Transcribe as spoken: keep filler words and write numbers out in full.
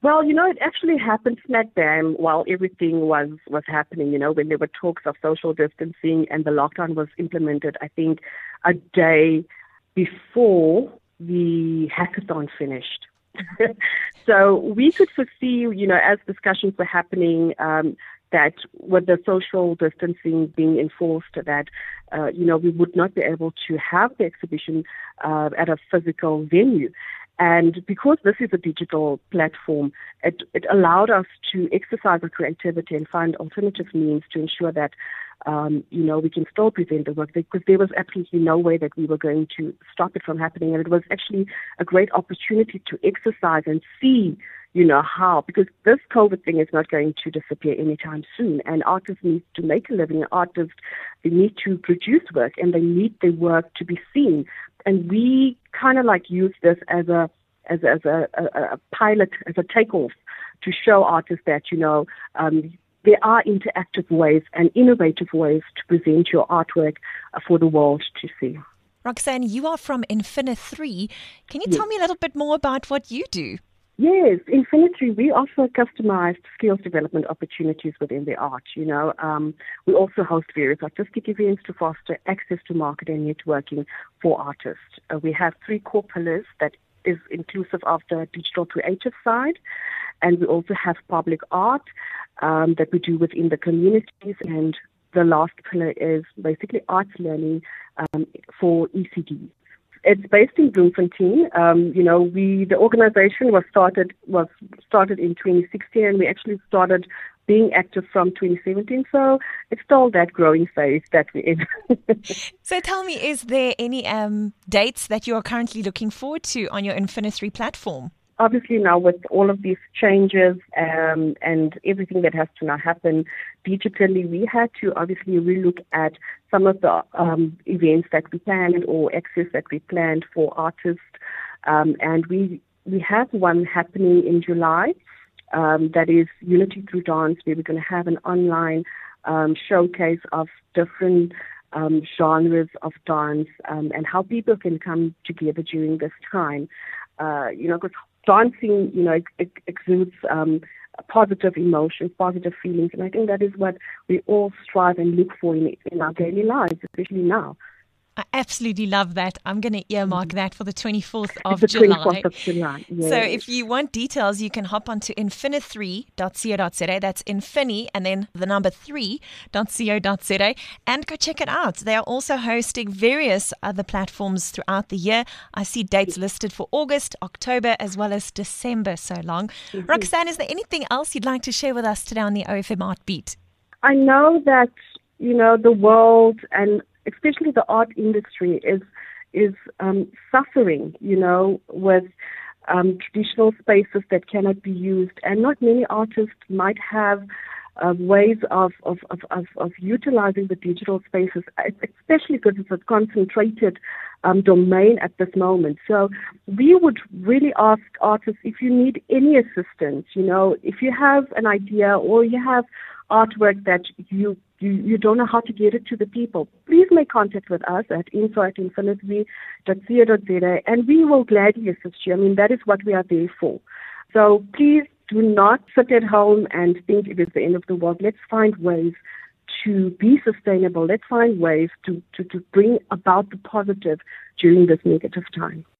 Well, you know, it actually happened smack bang while everything was, was happening, you know, when there were talks of social distancing and the lockdown was implemented, I think a day before the hackathon finished. So we could foresee, you know, as discussions were happening, um, that with the social distancing being enforced, that, uh, you know, we would not be able to have the exhibition uh, at a physical venue. And because this is a digital platform, it, it allowed us to exercise our creativity and find alternative means to ensure that, um, you know, we can still present the work, because there was absolutely no way that we were going to stop it from happening. And it was actually a great opportunity to exercise and see, you know, how, because this COVID thing is not going to disappear anytime soon. And artists need to make a living. Artists, they need to produce work, and they need their work to be seen. And we kind of like use this as a as, as a, a, a pilot, as a takeoff, to show artists that, you know, um, there are interactive ways and innovative ways to present your artwork for the world to see. Roxanne, you are from Infini three. Can you Yes. tell me a little bit more about what you do? Yes, in Infini three, we offer customized skills development opportunities within the art. You know, um, we also host various artistic events to foster access to market and networking for artists. Uh, we have three core pillars that is inclusive of the digital creative side, and we also have public art um, that we do within the communities, and the last pillar is basically arts learning um, for E C D. It's based in Bloemfontein. Um, you know, we the organization was started was started in twenty sixteen, and we actually started being active from twenty seventeen. So it's still that growing phase that we're in. So tell me, is there any um, dates that you are currently looking forward to on your Infini three platform? Obviously now with all of these changes um, and everything that has to now happen digitally, we had to obviously relook at some of the um, events that we planned or access that we planned for artists. Um, and we we have one happening in July um, that is Unity Through Dance, where we're going to have an online um, showcase of different um, genres of dance um, and how people can come together during this time. Uh, you know, because dancing, you know, it exudes um, positive emotions, positive feelings, and I think that is what we all strive and look for in, in our daily lives, especially now. I absolutely love that. I'm going to earmark Mm-hmm. that for the twenty-fourth of the July. twenty-fourth of July. Yes. So if you want details, you can hop onto infini three dot co dot za. That's Infini and then the number three dot co dot za and go check it out. They are also hosting various other platforms throughout the year. I see dates listed for August, October, as well as December so long. Mm-hmm. Roxanne, is there anything else you'd like to share with us today on the O F M Art Beat? I know that, you know, the world and especially the art industry is is um, suffering, you know, with um, traditional spaces that cannot be used, and not many artists might have uh, ways of of, of, of of utilizing the digital spaces, especially because it's a concentrated um, domain at this moment. So we would really ask artists, if you need any assistance, you know, if you have an idea or you have artwork that you You, you don't know how to get it to the people, please make contact with us at info at infini three dot co dot za, and we will gladly assist you. I mean, that is what we are there for. So please do not sit at home and think it is the end of the world. Let's find ways to be sustainable. Let's find ways to, to, to bring about the positive during this negative time.